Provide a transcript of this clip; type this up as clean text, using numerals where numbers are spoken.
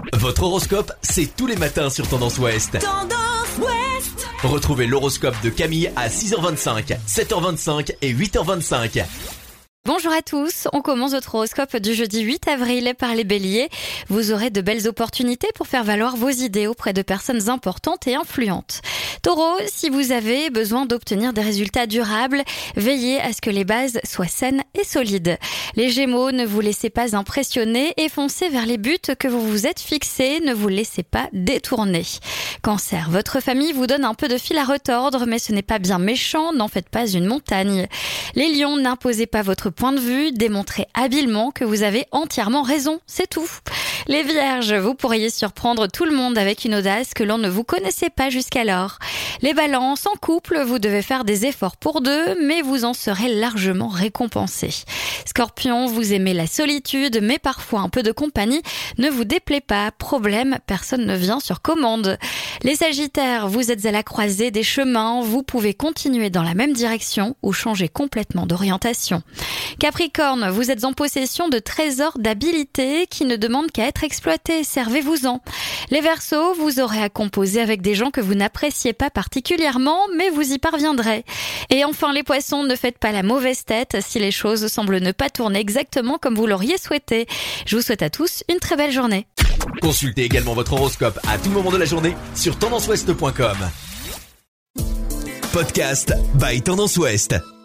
Votre horoscope, c'est tous les matins sur Tendance Ouest. Tendance Ouest. Retrouvez l'horoscope de Camille à 6h25, 7h25 et 8h25. Bonjour à tous, on commence votre horoscope du jeudi 8 avril par les béliers. Vous aurez de belles opportunités pour faire valoir vos idées auprès de personnes importantes et influentes. Taureau, si vous avez besoin d'obtenir des résultats durables, veillez à ce que les bases soient saines et solides. Les gémeaux, ne vous laissez pas impressionner et foncez vers les buts que vous vous êtes fixés, ne vous laissez pas détourner. Cancer, votre famille vous donne un peu de fil à retordre, mais ce n'est pas bien méchant, n'en faites pas une montagne. Les lions, n'imposez pas votre point de vue, démontrez habilement que vous avez entièrement raison, c'est tout. Les vierges, vous pourriez surprendre tout le monde avec une audace que l'on ne vous connaissait pas jusqu'alors. Les balances, en couple, vous devez faire des efforts pour deux, mais vous en serez largement récompensés. Scorpion, vous aimez la solitude, mais parfois un peu de compagnie ne vous déplaît pas. Problème, personne ne vient sur commande. Les sagittaires, vous êtes à la croisée des chemins, vous pouvez continuer dans la même direction ou changer complètement d'orientation. Capricorne, vous êtes en possession de trésors d'habileté qui ne demandent qu'à être exploités, servez-vous-en. Les Verseaux, vous aurez à composer avec des gens que vous n'appréciez pas particulièrement, mais vous y parviendrez. Et enfin les Poissons, ne faites pas la mauvaise tête si les choses semblent ne pas tourner exactement comme vous l'auriez souhaité. Je vous souhaite à tous une très belle journée. Consultez également votre horoscope à tout moment de la journée sur tendanceouest.com. Podcast by Tendance Ouest.